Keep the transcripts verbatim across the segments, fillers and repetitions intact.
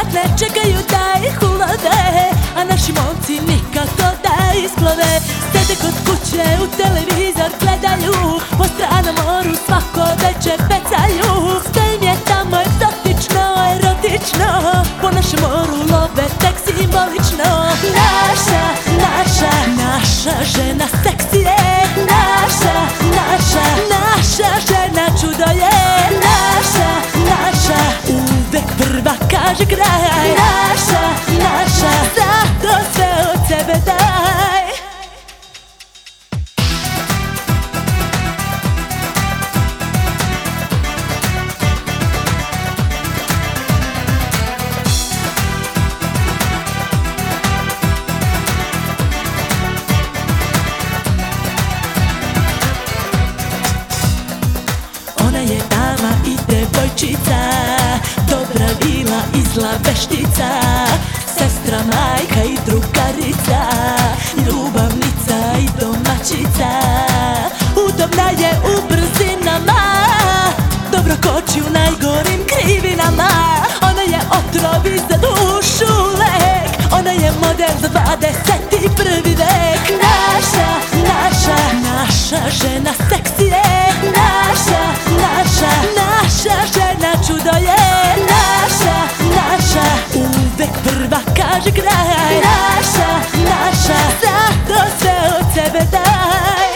batle čekaju da ih ulove, a naši momci nikako da isplove. Sede kod kuće, u televizor gledaju, po stranom moru svako večer pecaju. Sve im je tamo egzotično, erotično, po našem moru love tek simbolično. Naša, naša, naša žena seksi je, naša, naša, naša žena čudo je. Naša, naša, uvek prva kaže kraj. Naša, naša, zato sve od sebe daj. Ona je dama i devojčica, dobra vila i zla veštica, sestra, majka i drugarica, ljubavnica i domaćica. Udobna je u brzinama, dobro koči u najgorim krivinama. Ona je otrov i za dušu lek, ona je model za dvadeset prvi vek. Naša, naša, naša žena seksi je, naša, naša, naša žena čudo je. Naša, naša, uvek prva kaže kraj. Naša, naša, zato sve od sebe daj.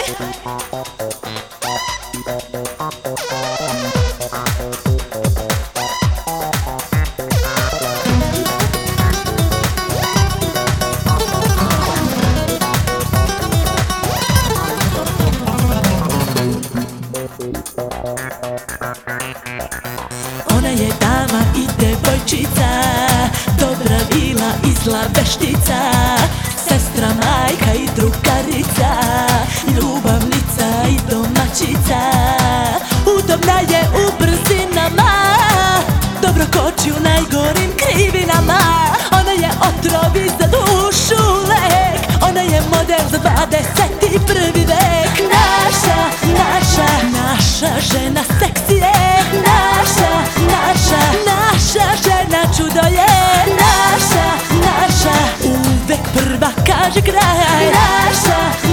Ona je dama i devojčica, dobra vila i zla veštica, sestra, majka i drugarica, ljubavnica i domaćica. Udobna je u brzinama, dobro koči u najgorim krivinama. Ona je otrov i za dušu lek, ona je model za dvadeset prvi vek. Naša, naša, naša žena seksi je, naša, naša, naša žena čudo je. Naša, naša, uvek prva kaže kraj. Naša,